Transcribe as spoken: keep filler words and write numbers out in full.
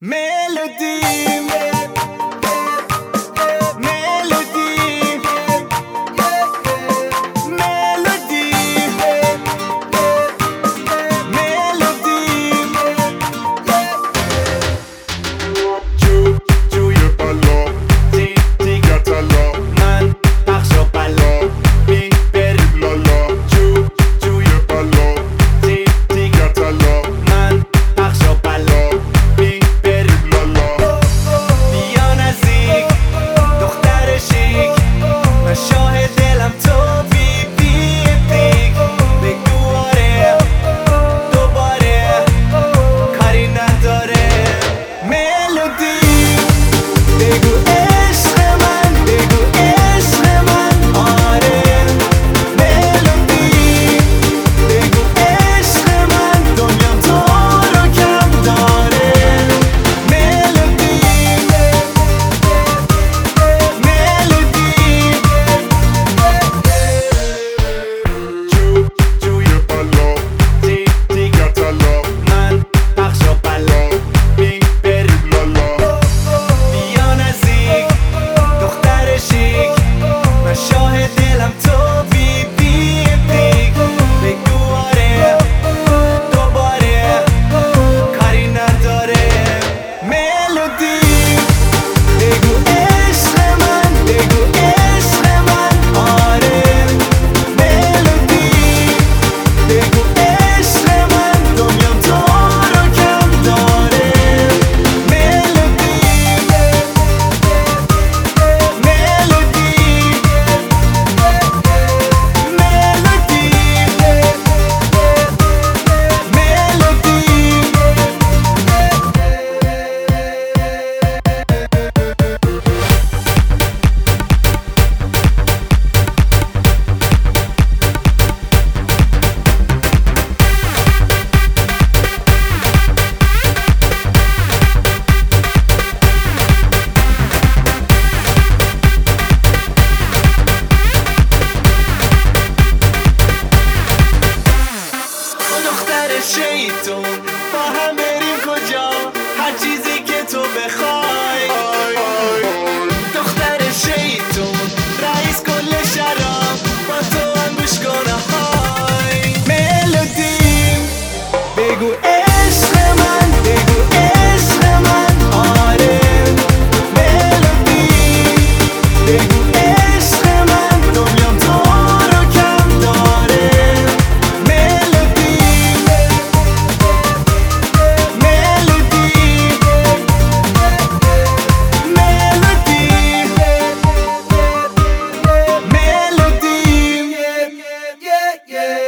Melody, melody, melody, melody. جو جوی بالا دی دی گتلا من پخش و بلا بی بریم لالا جو جوی بالا دی دی گتلا من پخش و بلا بی بریم لالا بیا نزدیک دختر شیک من شاه دلم تو بی بی دیگ بگو آره دوباره کاری نداره ملودی بگو عشق من بگو عشق من آره ملودی بگو عشق من دنیام تو رو کم داره ملودی ملودی جو جوی بالا دی دی گتلا من پخش و بلا بی بریم لالا بیا نزدیک دختر شیک من شاه دلم تو بی بی دیگ بگو آره دوباره کاری نداره ملودی بگو عشق من بگو عشق من آره ملودی بگو عشق من دنیام تو رو کم داره ملودی ملودی دختر شیطون با هم بریم کجا هر چیزی که تو بخوای دختر شیطون رئیس کل شراب با تو هم گوش کنه های ملودی بگو عشق من بگو عشق من آره ملودی بگو عشق من دنیام تو رو کم داره ملودی ملودی ملودی ملودی